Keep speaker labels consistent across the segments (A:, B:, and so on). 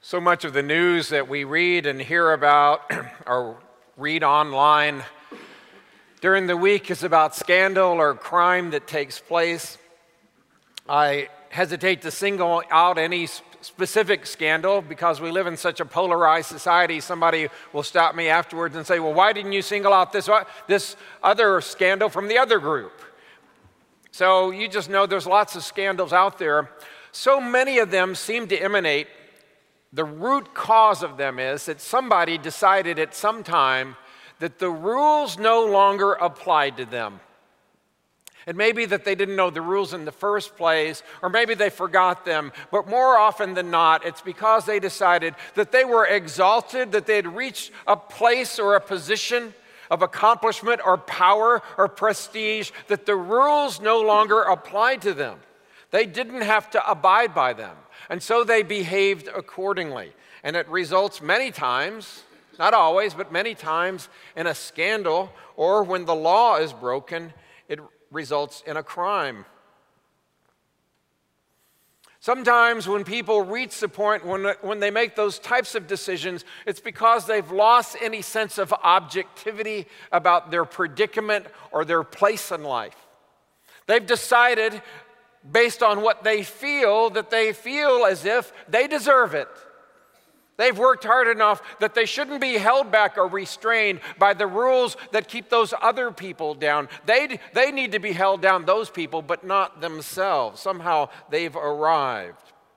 A: So much of the news that we read and hear about or read online during the week is about scandal or crime that takes place. I hesitate to single out any specific scandal because we live in such a polarized society. Somebody will stop me afterwards and say, well, why didn't you single out this other scandal from the other group? So you just know there's lots of scandals out there. So many of them seem to emanate. The root cause of them is that somebody decided at some time that the rules no longer applied to them. It may be that they didn't know the rules in the first place, or maybe they forgot them, but more often than not, it's because they decided that they were exalted, that they had reached a place or a position of accomplishment or power or prestige, that the rules no longer applied to them. They didn't have to abide by them. And so they behaved accordingly. And it results many times, not always, but many times in a scandal, or when the law is broken, it results in a crime. Sometimes when people reach the point when they make those types of decisions, it's because they've lost any sense of objectivity about their predicament or their place in life. They've decided based on what they feel, that they feel as if they deserve it. They've worked hard enough that they shouldn't be held back or restrained by the rules that keep those other people down. They need to be held down, those people, but not themselves. Somehow they've arrived.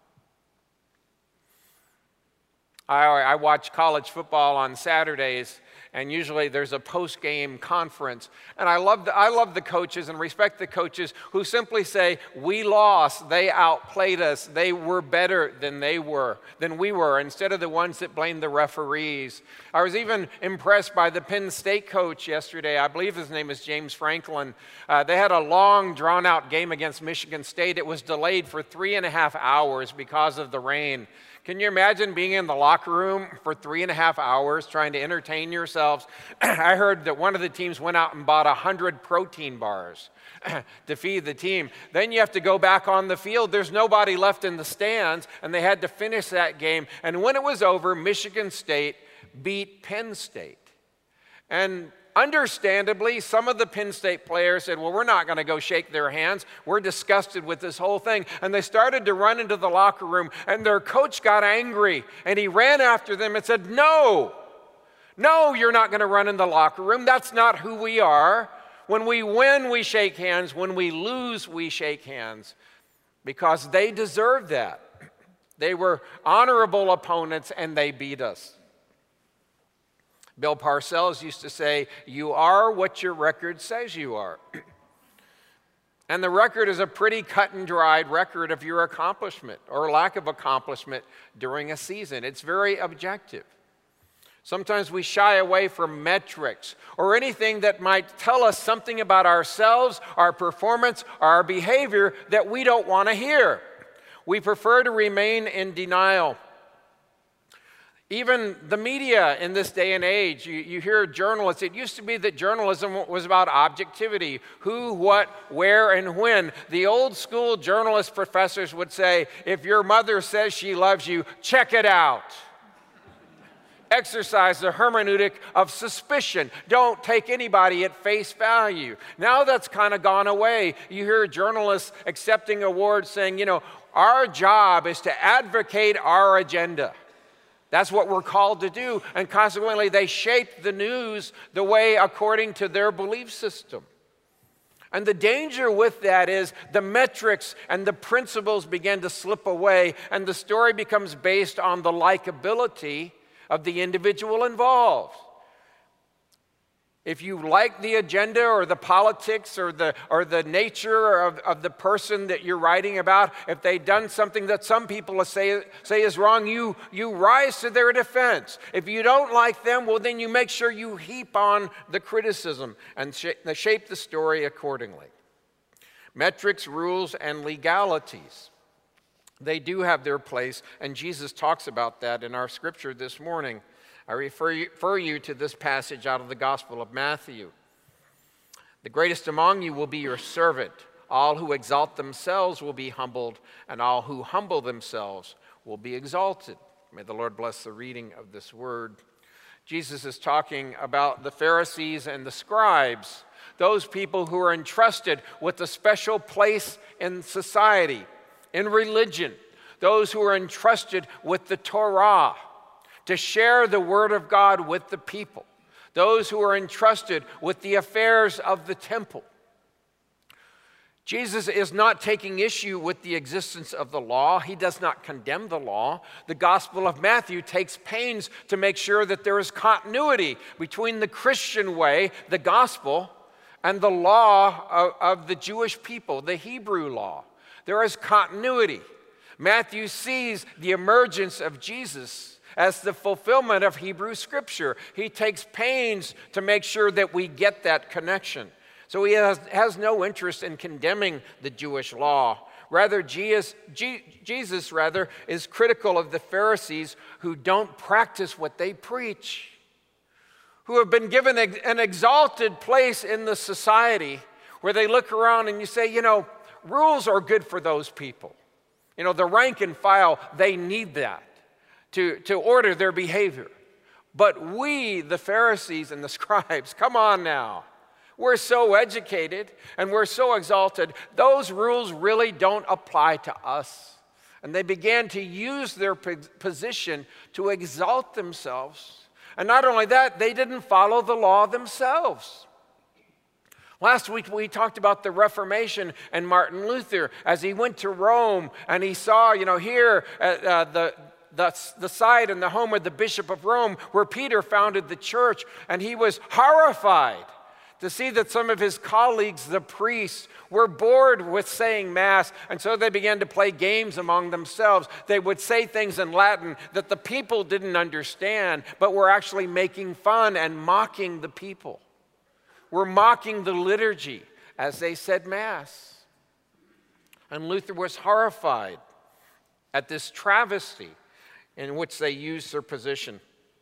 A: I watch college football on Saturdays, and usually there's a post-game conference. And I love the coaches and respect the coaches who simply say, we lost, they outplayed us, they were better than we were, instead of the ones that blame the referees. I was even impressed by the Penn State coach yesterday. I believe his name is James Franklin. They had a long, drawn-out game against Michigan State. It was delayed for 3.5 hours because of the rain. Can you imagine being in the locker room for 3.5 hours trying to entertain yourselves? I heard that one of the teams went out and bought 100 protein bars to feed the team. Then you have to go back on the field. There's nobody left in the stands, and they had to finish that game. And when it was over, Michigan State beat Penn State. And understandably, some of the Penn State players said, well, we're not going to go shake their hands. We're disgusted with this whole thing. And they started to run into the locker room, and their coach got angry, and he ran after them and said, no, you're not going to run in the locker room. That's not who we are. When we win, we shake hands. When we lose, we shake hands, because they deserved that. They were honorable opponents, and they beat us. Bill Parcells used to say, you are what your record says you are. And the record is a pretty cut and dried record of your accomplishment or lack of accomplishment during a season. It's very objective. Sometimes we shy away from metrics or anything that might tell us something about ourselves, our performance, or our behavior that we don't want to hear. We prefer to remain in denial. Even the media in this day and age, you hear journalists. It used to be that journalism was about objectivity, who, what, where, and when. The old school journalist professors would say, if your mother says she loves you, check it out. Exercise the hermeneutic of suspicion. Don't take anybody at face value. Now that's kind of gone away. You hear journalists accepting awards saying, our job is to advocate our agenda. That's what we're called to do, and consequently, they shape the news the way according to their belief system. And the danger with that is the metrics and the principles begin to slip away, and the story becomes based on the likability of the individual involved. If you like the agenda or the politics or the nature of the person that you're writing about, if they've done something that some people say is wrong, you rise to their defense. If you don't like them, well, then you make sure you heap on the criticism and shape the story accordingly. Metrics, rules, and legalities, they do have their place, and Jesus talks about that in our scripture this morning. I refer you to this passage out of the Gospel of Matthew. The greatest among you will be your servant. All who exalt themselves will be humbled, and all who humble themselves will be exalted. May the Lord bless the reading of this word. Jesus is talking about the Pharisees and the scribes, those people who are entrusted with a special place in society, in religion, those who are entrusted with the Torah to share the word of God with the people, those who are entrusted with the affairs of the temple. Jesus is not taking issue with the existence of the law. He does not condemn the law. The Gospel of Matthew takes pains to make sure that there is continuity between the Christian way, the gospel, and the law of the Jewish people, the Hebrew law. There is continuity. Matthew sees the emergence of Jesus as the fulfillment of Hebrew Scripture. He takes pains to make sure that we get that connection. So he has no interest in condemning the Jewish law. Rather, Jesus is critical of the Pharisees who don't practice what they preach, who have been given an exalted place in the society where they look around and you say, rules are good for those people. The rank and file, they need that to order their behavior. But we, the Pharisees and the scribes, come on now. We're so educated and we're so exalted, those rules really don't apply to us. And they began to use their position to exalt themselves. And not only that, they didn't follow the law themselves. Last week we talked about the Reformation and Martin Luther as he went to Rome and he saw, here at the site and the home of the Bishop of Rome where Peter founded the church, and he was horrified to see that some of his colleagues, the priests, were bored with saying Mass, and so they began to play games among themselves. They would say things in Latin that the people didn't understand, but were actually making fun and mocking the people. Were mocking the liturgy as they said Mass. And Luther was horrified at this travesty in which they used their position.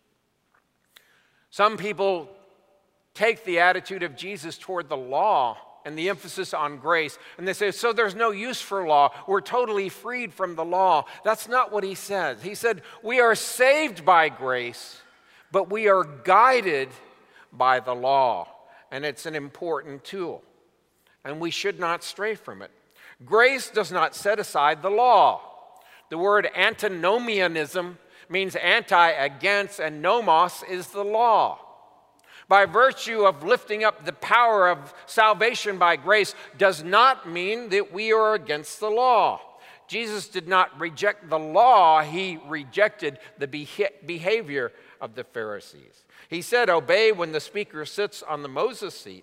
A: Some people take the attitude of Jesus toward the law and the emphasis on grace, and they say, so there's no use for law. We're totally freed from the law. That's not what he says. He said, we are saved by grace, but we are guided by the law, and it's an important tool, and we should not stray from it. Grace does not set aside the law. The word antinomianism means anti, against, and nomos is the law. By virtue of lifting up the power of salvation by grace does not mean that we are against the law. Jesus did not reject the law, he rejected the behavior of the Pharisees. He said, obey when the speaker sits on the Moses seat.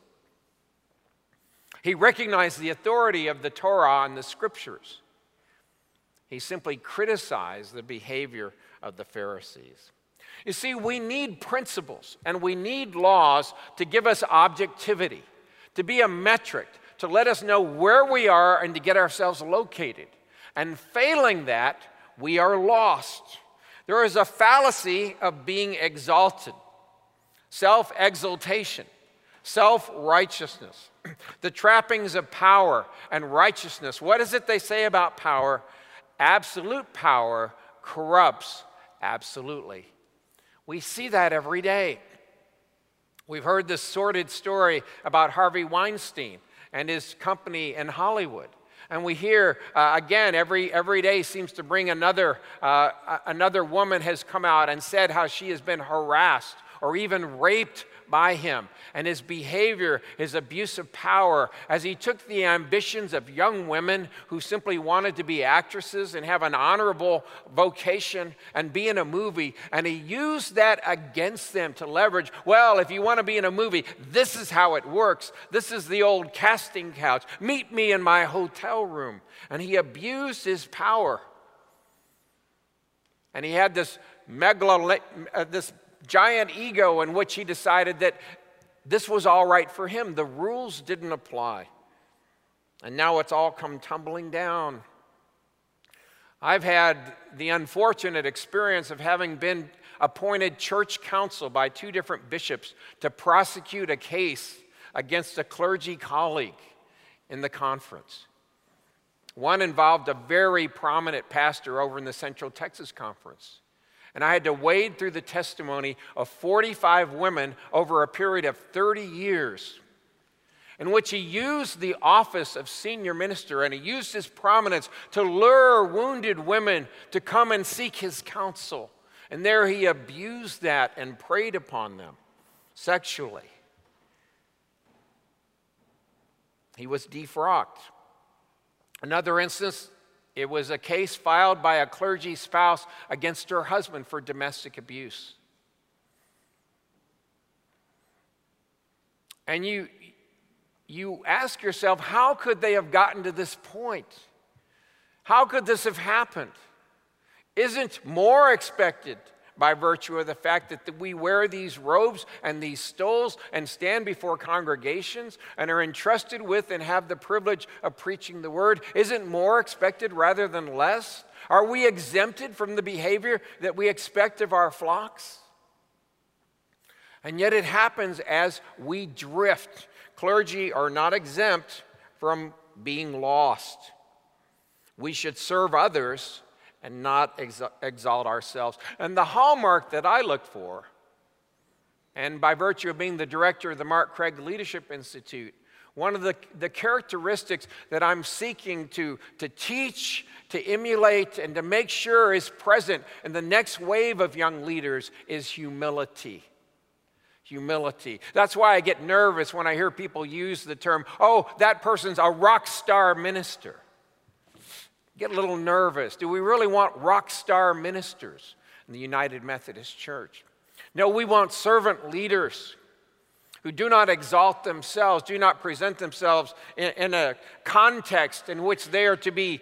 A: He recognized the authority of the Torah and the Scriptures. He simply criticized the behavior of the Pharisees. You see, we need principles and we need laws to give us objectivity, to be a metric, to let us know where we are and to get ourselves located. And failing that, we are lost. There is a fallacy of being exalted, self-exaltation, self-righteousness, the trappings of power and righteousness. What is it they say about power? Absolute power corrupts absolutely. We see that every day. We've heard this sordid story about Harvey Weinstein and his company in Hollywood. And we hear, again, every day seems to bring another woman has come out and said how she has been harassed or even raped by him, and his behavior, his abuse of power, as he took the ambitions of young women who simply wanted to be actresses and have an honorable vocation and be in a movie, and he used that against them to leverage, well, if you want to be in a movie, this is how it works. This is the old casting couch. Meet me in my hotel room. And he abused his power. And he had this giant ego in which he decided that this was all right for him. The rules didn't apply. And now it's all come tumbling down. I've had the unfortunate experience of having been appointed church counsel by 2 different bishops to prosecute a case against a clergy colleague in the conference. One involved a very prominent pastor over in the Central Texas Conference. And I had to wade through the testimony of 45 women over a period of 30 years in which he used the office of senior minister and he used his prominence to lure wounded women to come and seek his counsel. And there he abused that and preyed upon them sexually. He was defrocked. Another instance, it was a case filed by a clergy spouse against her husband for domestic abuse. And you ask yourself, how could they have gotten to this point? How could this have happened? Isn't more expected by virtue of the fact that we wear these robes and these stoles and stand before congregations and are entrusted with and have the privilege of preaching the word? Isn't more expected rather than less? Are we exempted from the behavior that we expect of our flocks? And yet it happens as we drift. Clergy are not exempt from being lost. We should serve others and not exalt ourselves. And the hallmark that I look for, and by virtue of being the director of the Mark Craig Leadership Institute, one of the characteristics that I'm seeking to teach, to emulate, and to make sure is present in the next wave of young leaders is humility. Humility. That's why I get nervous when I hear people use the term, oh, that person's a rock star minister. Get a little nervous. Do we really want rock star ministers in the United Methodist Church? No, we want servant leaders who do not exalt themselves, do not present themselves in a context in which they are to be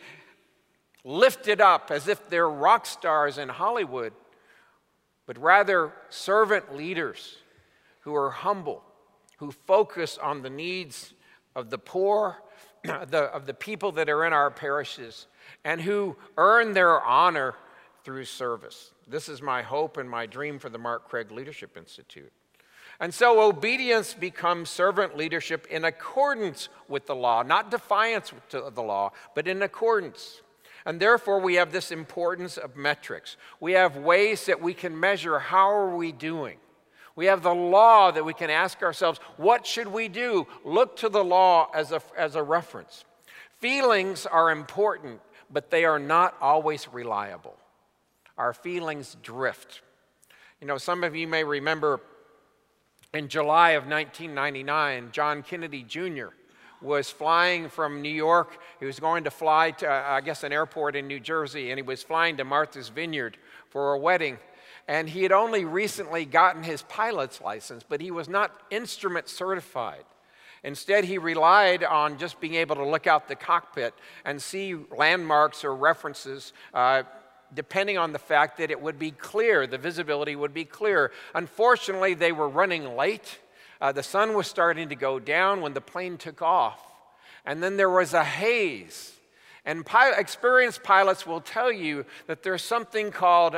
A: lifted up as if they're rock stars in Hollywood, but rather servant leaders who are humble, who focus on the needs of the poor, of the people that are in our parishes, and who earn their honor through service. This is my hope and my dream for the Mark Craig Leadership Institute. And so obedience becomes servant leadership in accordance with the law, not defiance to the law, but in accordance. And therefore we have this importance of metrics. We have ways that we can measure how are we doing. We have the law that we can ask ourselves, what should we do? Look to the law as a reference. Feelings are important, but they are not always reliable. Our feelings drift. You know, some of you may remember in July of 1999, John Kennedy Jr. was flying from New York. He was going to fly to, an airport in New Jersey, and he was flying to Martha's Vineyard for a wedding. And he had only recently gotten his pilot's license, but he was not instrument certified. Instead, he relied on just being able to look out the cockpit and see landmarks or references, depending on the fact that it would be clear, the visibility would be clear. Unfortunately, they were running late. The sun was starting to go down when the plane took off. And then there was a haze. And experienced pilots will tell you that there's something called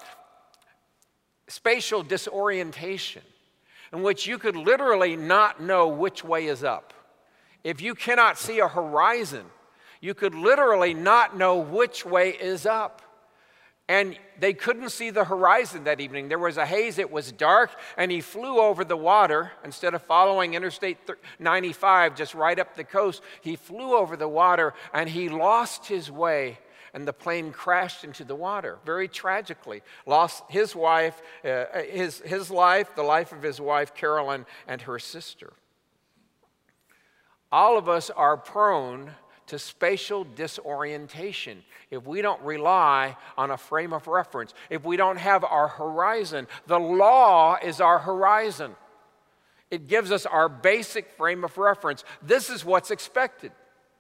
A: spatial disorientation, in which you could literally not know which way is up. If you cannot see a horizon, you could literally not know which way is up. And they couldn't see the horizon that evening. There was a haze, it was dark, and he flew over the water. Instead of following Interstate 95 just right up the coast, he flew over the water and he lost his way. And the plane crashed into the water, very tragically. Lost his wife, his life, the life of his wife, Carolyn, and her sister. All of us are prone to spatial disorientation if we don't rely on a frame of reference, if we don't have our horizon. The law is our horizon. It gives us our basic frame of reference. This is what's expected.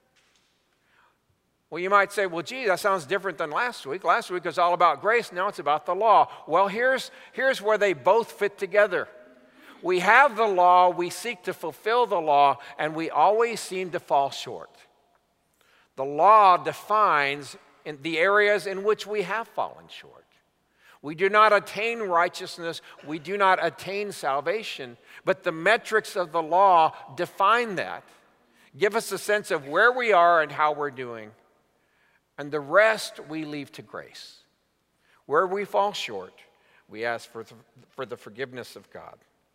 A: Well, you might say, well, gee, that sounds different than last week. Last week was all about grace. Now it's about the law. Well, here's where they both fit together. We have the law, we seek to fulfill the law, and we always seem to fall short. The law defines in the areas in which we have fallen short. We do not attain righteousness, we do not attain salvation, but the metrics of the law define that, give us a sense of where we are and how we're doing. And the rest we leave to grace. Where we fall short, we ask for the forgiveness of God.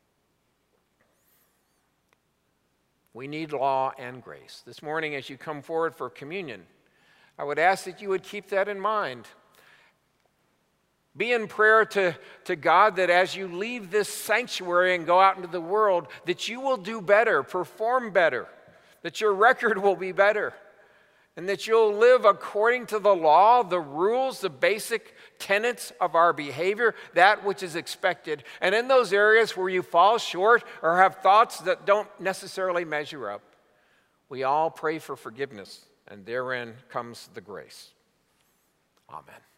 A: We need law and grace. This morning, as you come forward for communion, I would ask that you would keep that in mind. Be in prayer to God that as you leave this sanctuary and go out into the world, that you will do better, perform better, that your record will be better, and that you'll live according to the law, the rules, the basic tenets of our behavior, that which is expected. And in those areas where you fall short or have thoughts that don't necessarily measure up, we all pray for forgiveness, and therein comes the grace. Amen.